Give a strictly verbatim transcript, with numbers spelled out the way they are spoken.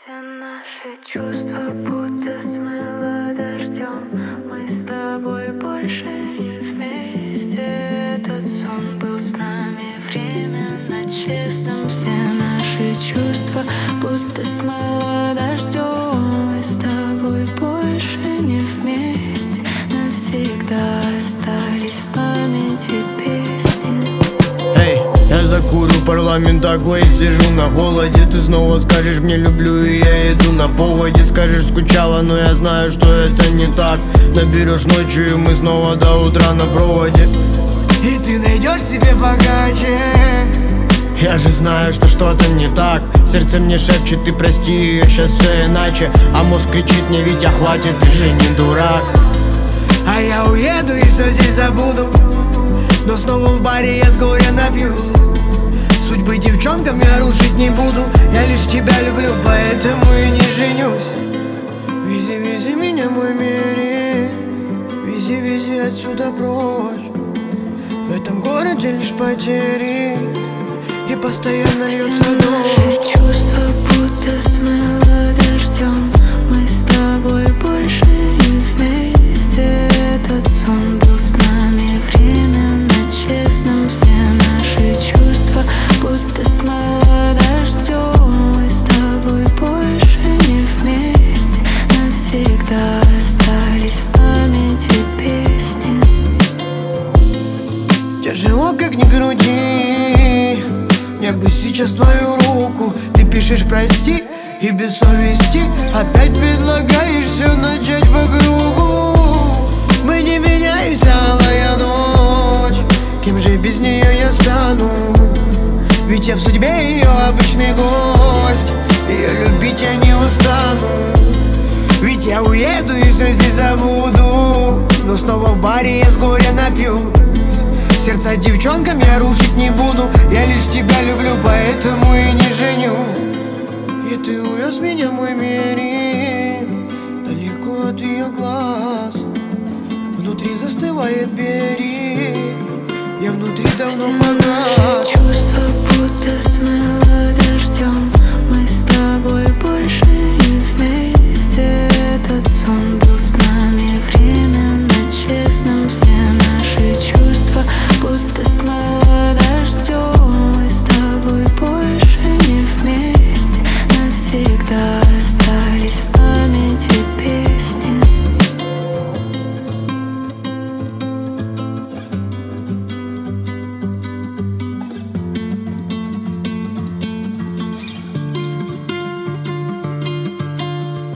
Все наши чувства будто смыло дождем. Мы с тобой больше не вместе. Этот сон был с нами временно честным. Все наши чувства будто смыло дождем. Мы с тобой больше не вместе. Навсегда остались в памяти песни. Эй, я закурю парламент такой, сижу на холоде. Ты снова скажешь мне люблю, и я иду на поводе. Скажешь скучала, но я знаю, что это не так. Наберешь ночью, и мы снова до утра на проводе. И ты найдешь себе богаче. Я же знаю, что что-то не так. Сердце мне шепчет, ты прости ее, сейчас все иначе. А мозг кричит мне, Витя, хватит, ты же не дурак. А я уеду и все здесь забуду. Но снова в баре я с горя напьюсь. Судьбы девчонкам я рушить не буду. Я лишь тебя люблю, поэтому и не женюсь. Вези, вези меня, мой мир. Вези, вези отсюда прочь. В этом городе лишь потери. И постоянно льется дождь. Наши чувства будто смыло дождем. Мы с тобой больше не вместе. Этот сон был с нами временно честным. Все наши чувства будто смыло дождем. Мы с тобой больше не вместе. Навсегда остались в памяти песни. Тяжело, как ни груди. Мне бы сейчас твою руку. Ты пишешь прости и без совести опять предлагаешь все начать по кругу. Мы не меняемся, алая ночь. Кем же без нее я стану? Ведь я в судьбе ее обычный гость. Ее любить я не устану. Ведь я уеду и все здесь забуду. Но снова в баре я с горя напью. Сердца девчонкам я рушить не буду. Я лишь тебя люблю, поэтому и не женю. И ты увез меня, мой мирин, далеко от ее глаз. Внутри застывает берег. Я внутри давно погас. Чувства будто смыло дождем.